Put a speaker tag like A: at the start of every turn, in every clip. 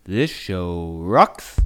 A: This show rocks.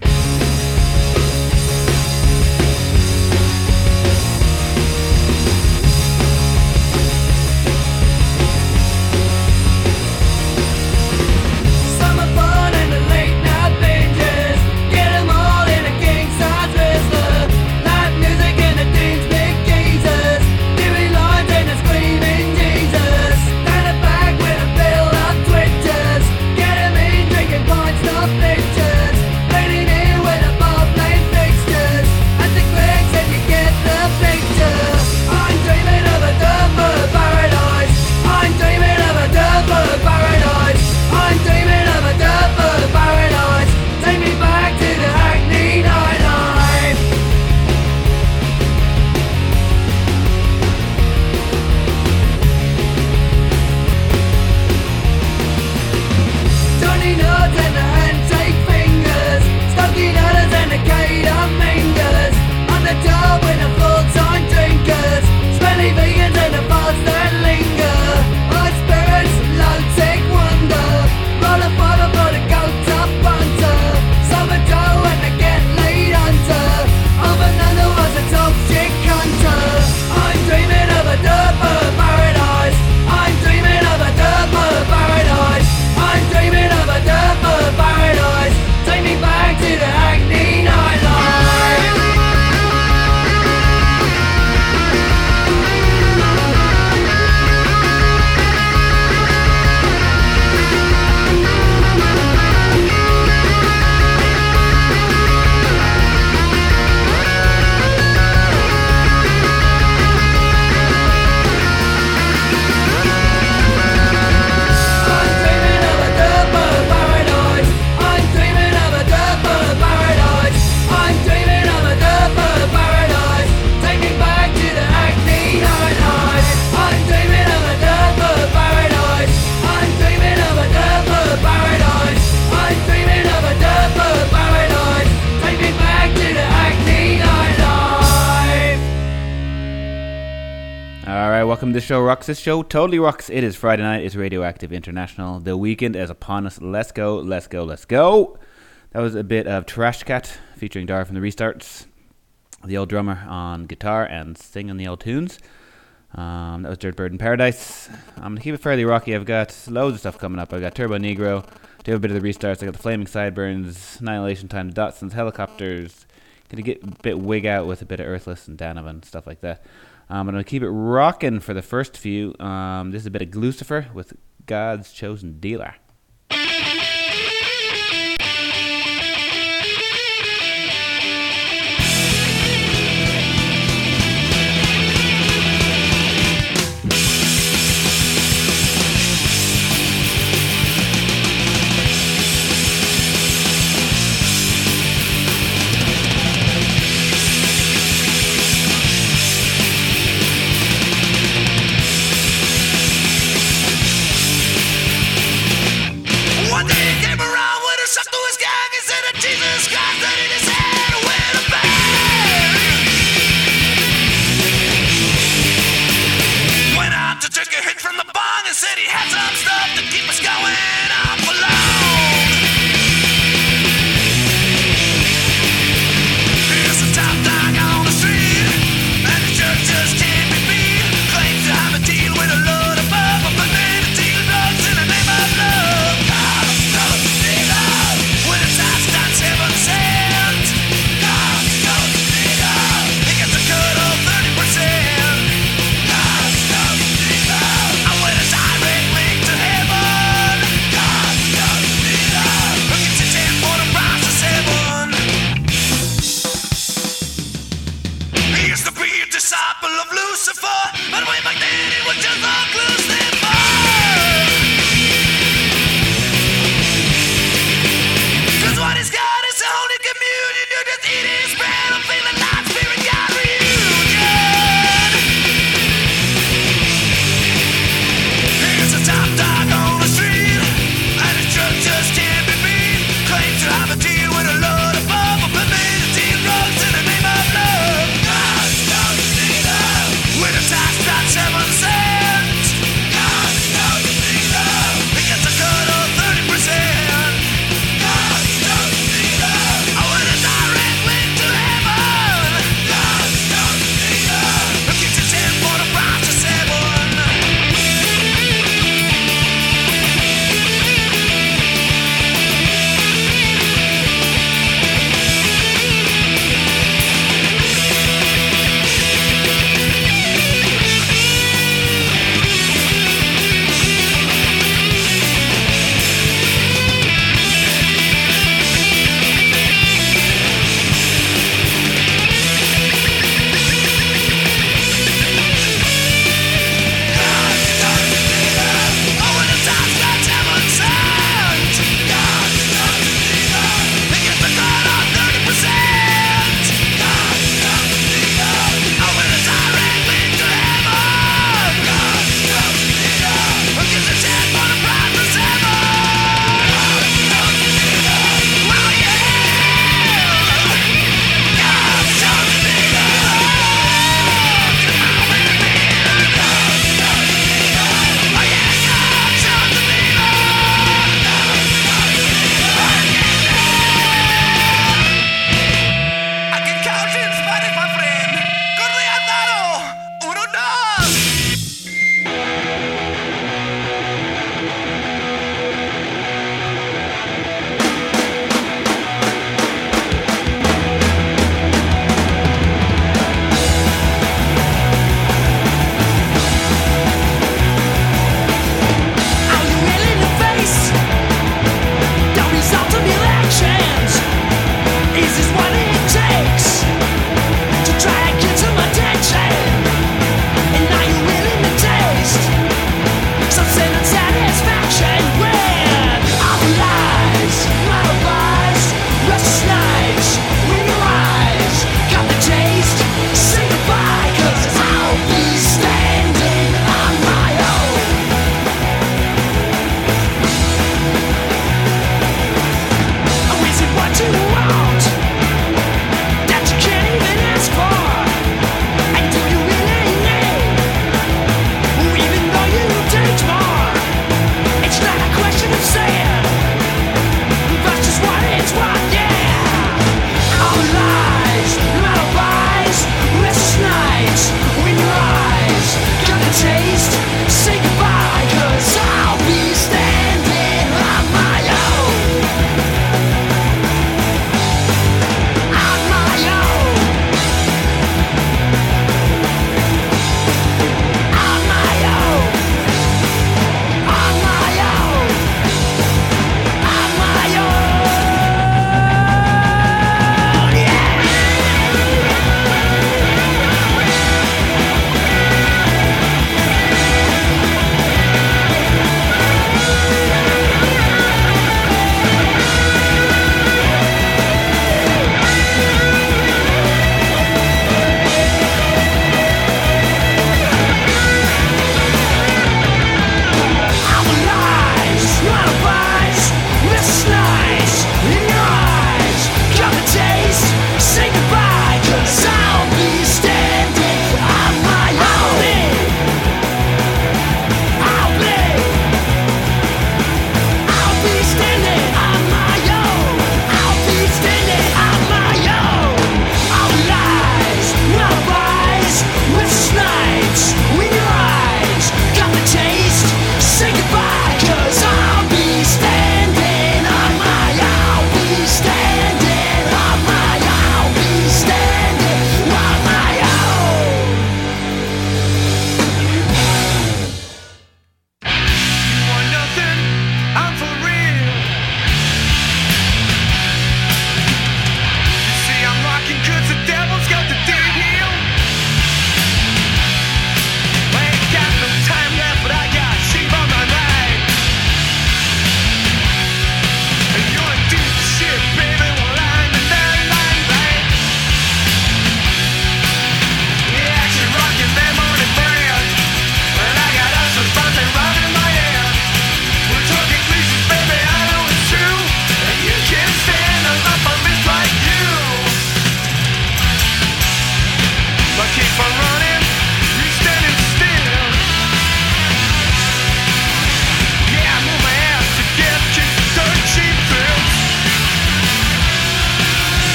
A: Welcome to The Show Rocks. This show totally rocks. It is Friday night. It's Radioactive International. The weekend is upon us. Let's go, let's go, let's go. That was a bit of Trash Cat featuring Dara from the Restarts, the old drummer on guitar and singing the old tunes. That was Dirt Bird in Paradise. I'm going to keep it fairly rocky. I've got loads of stuff coming up. I've got Turbo Negro, do a bit of the Restarts. I got the Flaming Sideburns, Annihilation Time, the Dotsons, Helicopters. Going to get a bit wig out with a bit of Earthless and Donovan, stuff like that. I'm going to keep it rocking for the first few. This is a bit of Glucifer with God's Chosen Dealer.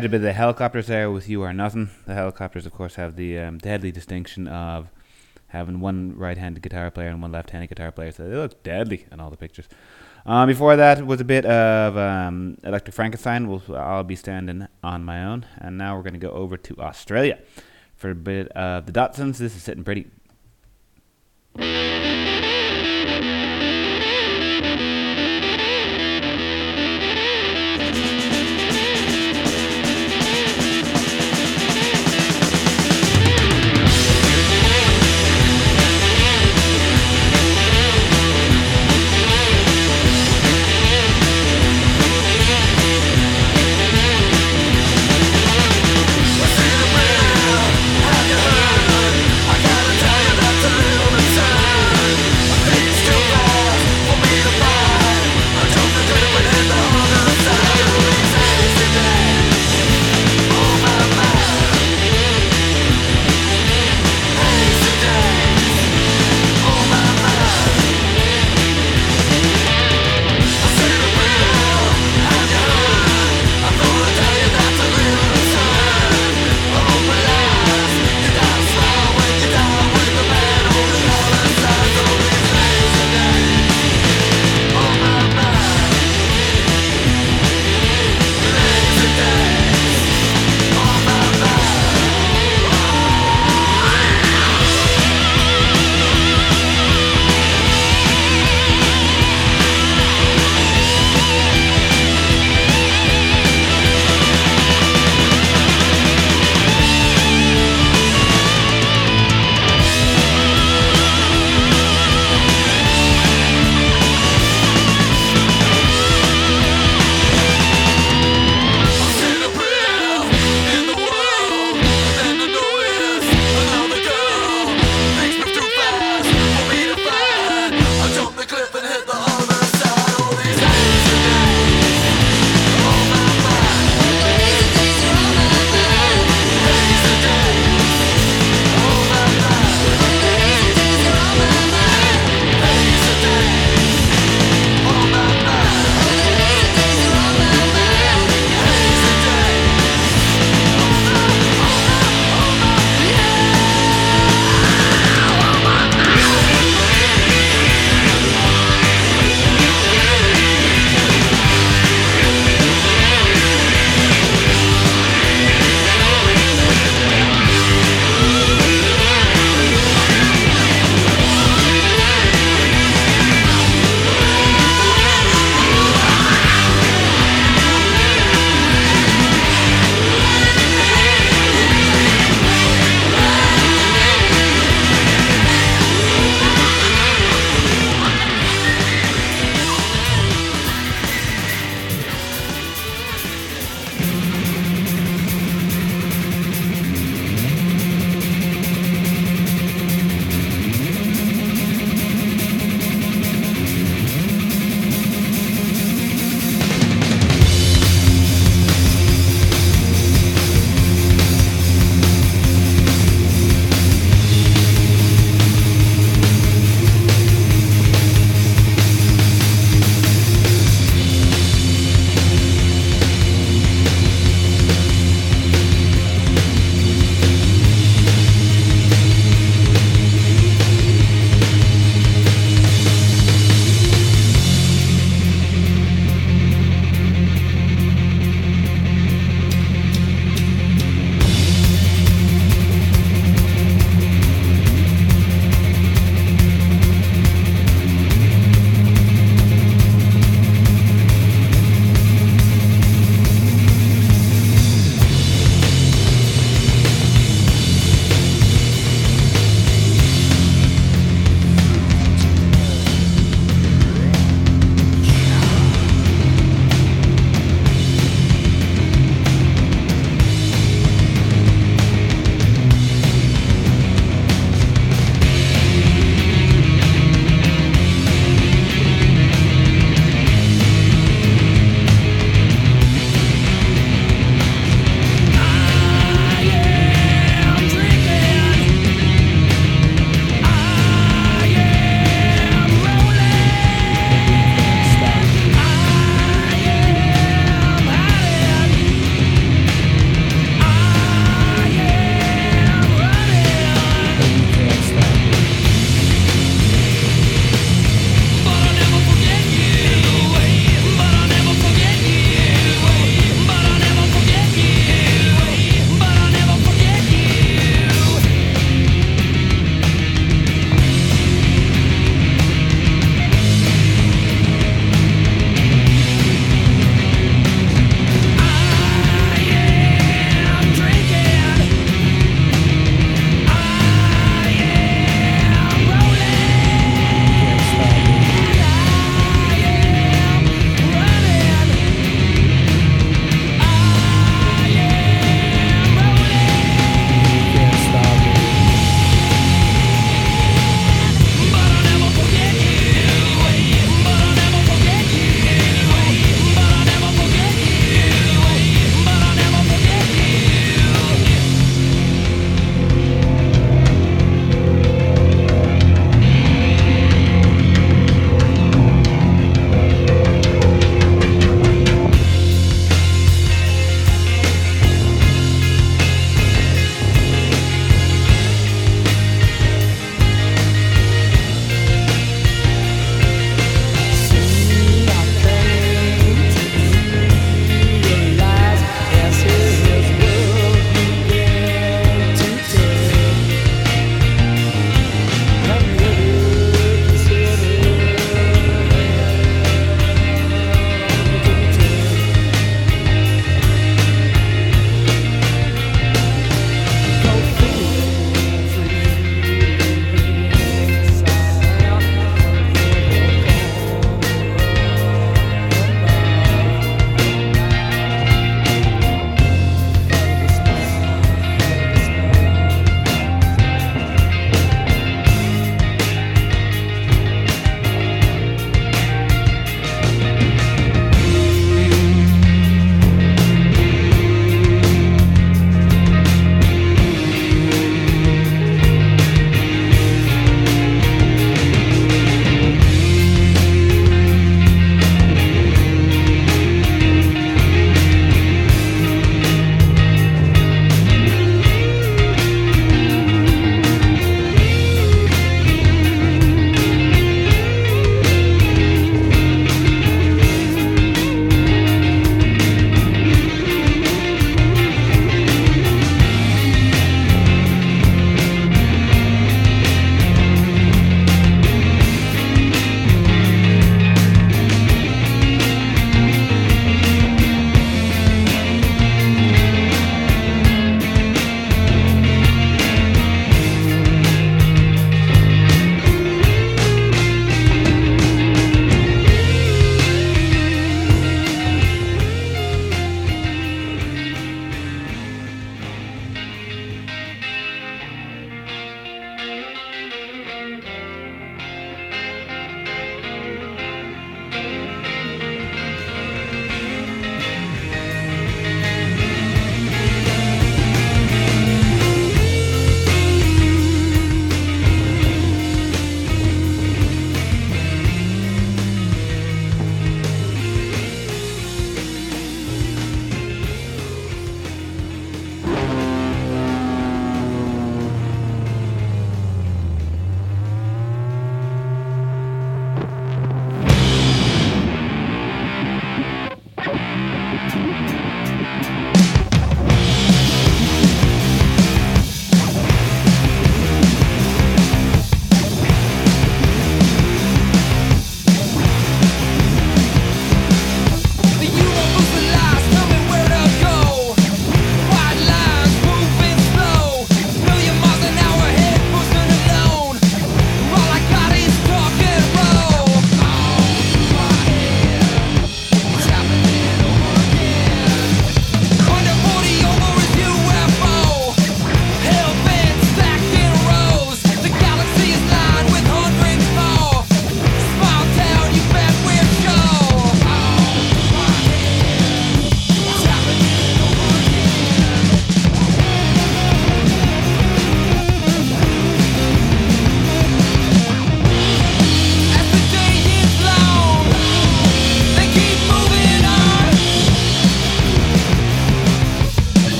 A: highlighted a bit of the helicopters there with You Are Nothing. The helicopters, of course, have the deadly distinction of having one right-handed guitar player and one left-handed guitar player, so they look deadly in all the pictures. Before that was a bit of Electric Frankenstein. I'll be standing on my own. And now we're going to go over to Australia for a bit of the Datsuns. This is Sitting Pretty.
B: I gotta tell you about the human side.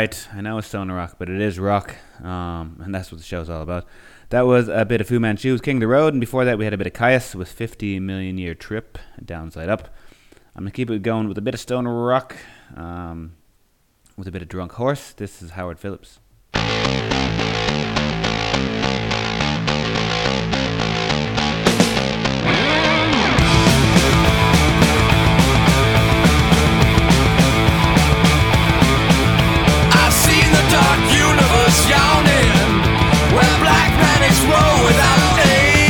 A: right. I know it's stoner rock, but it is rock, and that's what the show's all about. That was a bit of Fu Manchu's King of the Road, and before that we had a bit of Caius with 50 Million Year Trip, Downside Up. I'm going to keep it going with a bit of stoner rock, with a bit of Drunk Horse. This is Howard Phillips.
B: Yawning, where black panics roll without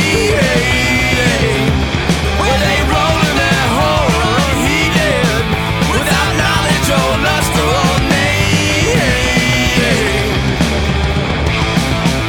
B: aid, where they roll in their horror unheeded, without knowledge or lust or name.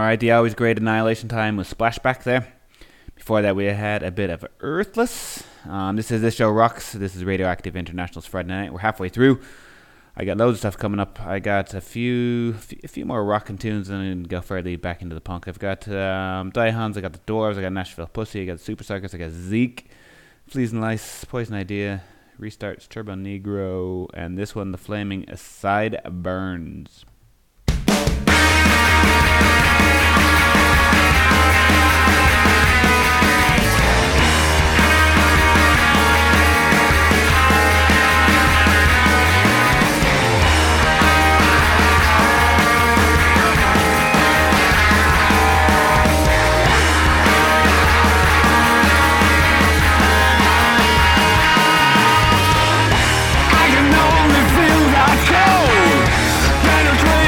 A: Alright, the always great Annihilation Time with Splashback there. Before that, we had a bit of Earthless. This show rocks. This is Radioactive International's Friday night. We're halfway through. I got loads of stuff coming up. I got a few more rockin' tunes and then go fairly back into the punk. I've got Die-Hans, I got The Doors, I got Nashville Pussy, I got Super Circus, I got Zeke, Fleas and Lice, Poison Idea, Restarts, Turbo Negro, and this one, The Flaming Sideburns.
B: I can only feel that cold penetrate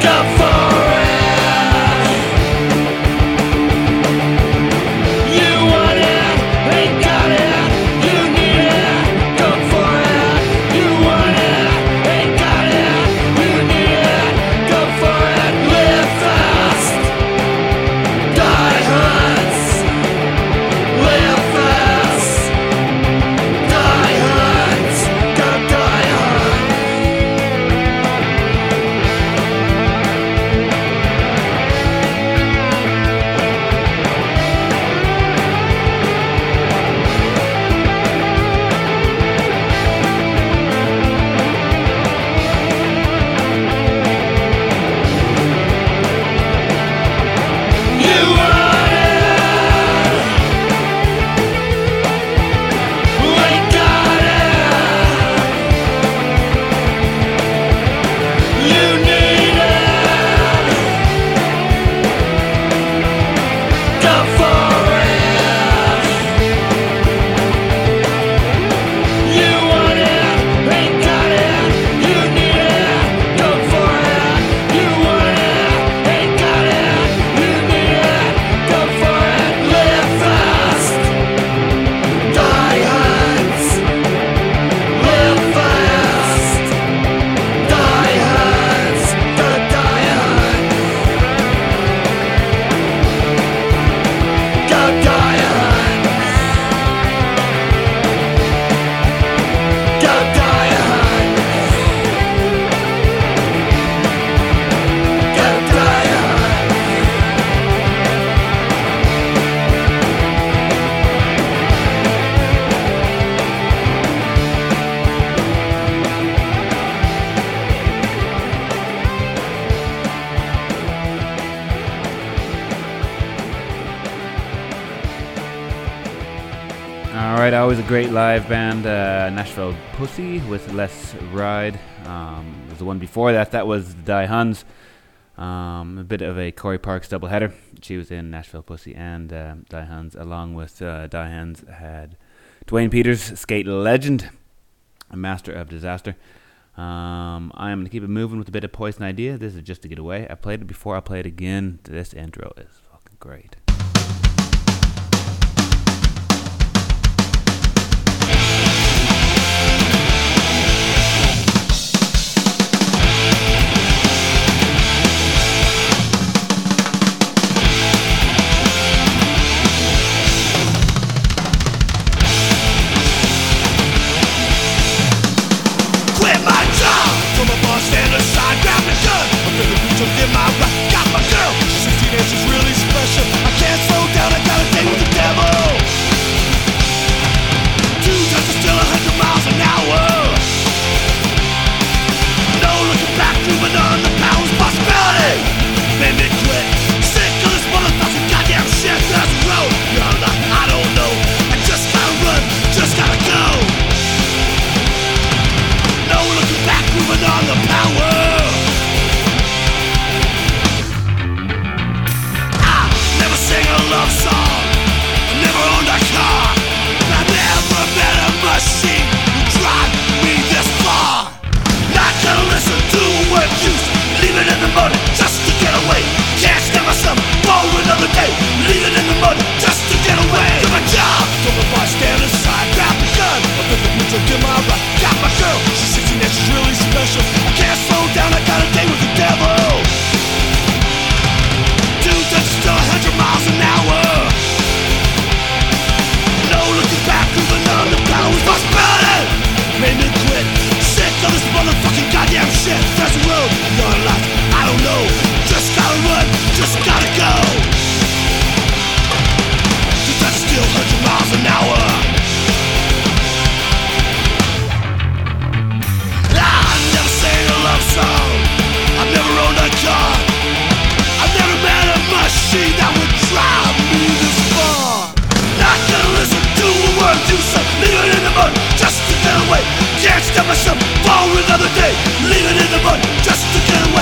B: go for it. You want it, ain't got it. You need it, go for it. You want it, ain't got it. You need it, go for it. Live fast, die hard. Live fast, die hard. Go die hard. You want it, ain't got it. You need it, go for it. You want it, ain't got it. You need it, go for it. You want it, ain't got it. You need it, go for it. Live fast, die hard. Live fast, die hard. Go die hard. Go die hard. Go die hard. Go die hard.
A: All right, always a great live band, Nashville Pussy with Let's Ride. Was the one before that. That was the Die Huns. A bit of a Corey Parks doubleheader. She was in Nashville Pussy and Die Huns. Along with Die Huns had Dwayne Peters, skate legend, a master of disaster. I'm going to keep it moving with a bit of Poison Idea. This is just to get away. I played it before. I'll play it again. This intro is fucking great.
B: Quit my job, from a bar stand aside, grab the gun. I'm feeling good, so get my right. Got my girl, she's 16 and she's really special. I can't slow down, I got a date with the devil. 2 times is still 100 miles an hour. No looking back, moving on, the power's possibility. Made me quit, sick of this motherfucking goddamn shit. There's a road, you're like, I don't know. I just gotta run, just gotta go. No looking back, moving on the power. I never sang a love song, I never owned a car. I never met a machine who drive me this far. Not gonna listen to a word used, leave it in the mud just to get away. Can't stand myself for another day, leave it in the mud just to get away. Do my job, from a bar stand aside, grab the gun. I'm with the neutral, get my right. Got my girl, she's 16 and she's really special. I can't slow down, I got a date with the devil. 2 times is still 100 miles an hour. No looking back, moving on, the power's possibility. Made me quit, sick of this motherfucking goddamn shit. There's a road, you're like, I don't know. Just gotta run, just gotta go. 2 times is still 100 miles an hour. I never sang a love song, I've never owned a car. I've never met a machine that would drive me this far. Not gonna listen to a word you say, leave it in the mud just to get away. Can't stop myself for another day, leave it in the mud just to get away.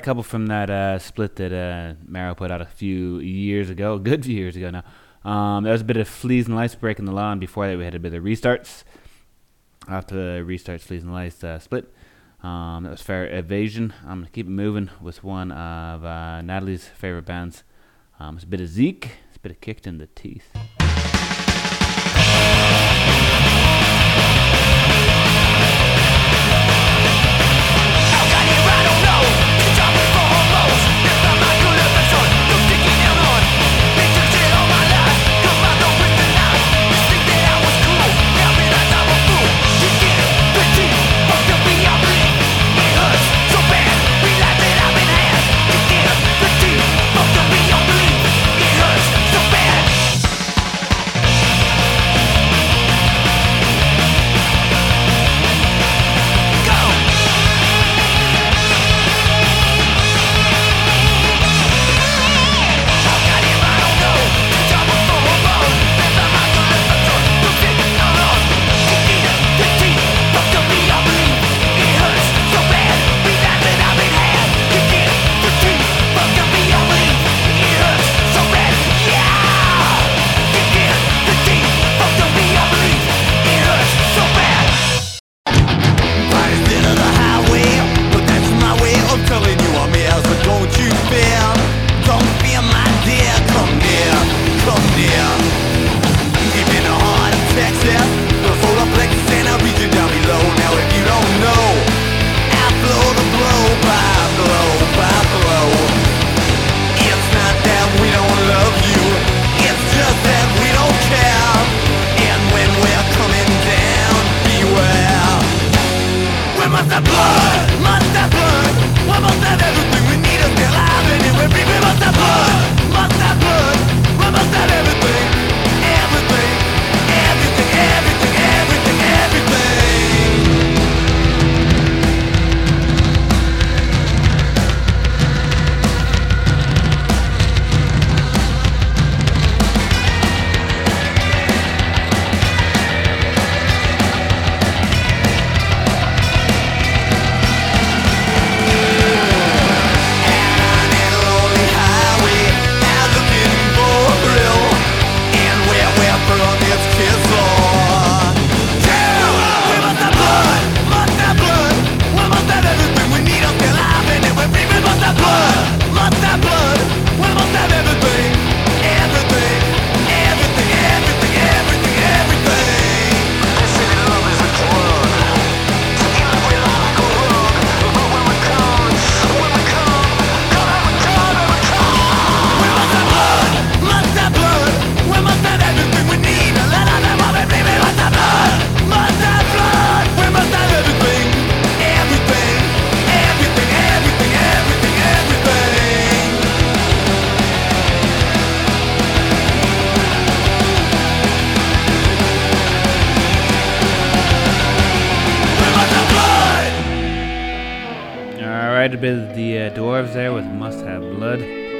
A: couple from that split that Marrow put out a few years ago, a good few years ago now. There was a bit of Fleas and Lights breaking the law, and before that we had a bit of Restarts. After the Restarts, Fleas and Lights split. That was Fair Evasion. I'm going to keep it moving with one of Natalie's favorite bands. It's a bit of Zeke, it's a bit of Kicked in the Teeth. A bit of the Dwarves there with Must Have Blood.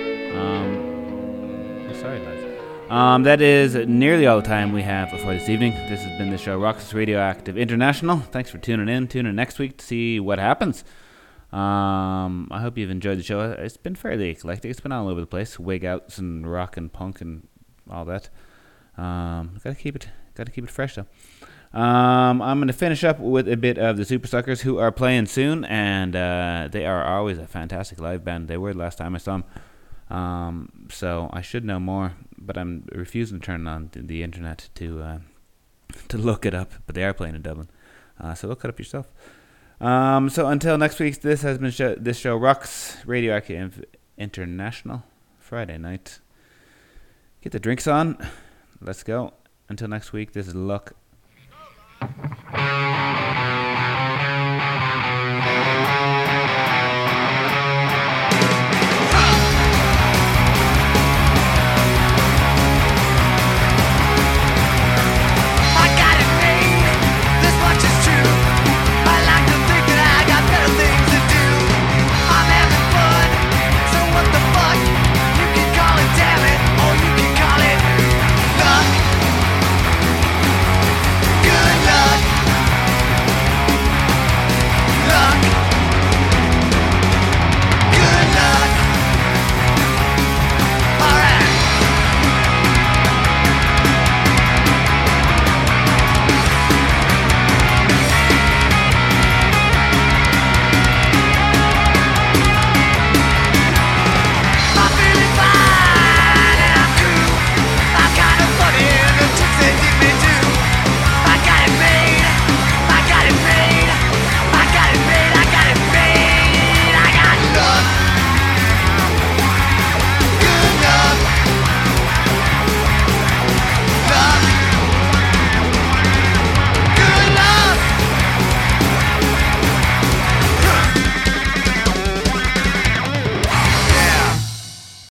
A: Sorry, lads. That is nearly all the time we have for this evening. This has been the show Roxas Radioactive International. Thanks for tuning in. Tune in next week to see what happens. I hope you've enjoyed the show. It's been fairly eclectic. It's been all over the place. Wig outs and rock and punk and all that. Gotta keep it fresh though. I'm going to finish up with a bit of the Super Suckers, who are playing soon, and they are always a fantastic live band. They were the last time I saw them, so I should know more, but I'm refusing to turn on the internet to look it up. But they are playing in Dublin, so look it up yourself. So until next week, this has been this show rocks Radioactive International Friday night. Get the drinks on. Let's go. Until next week, this is Luck.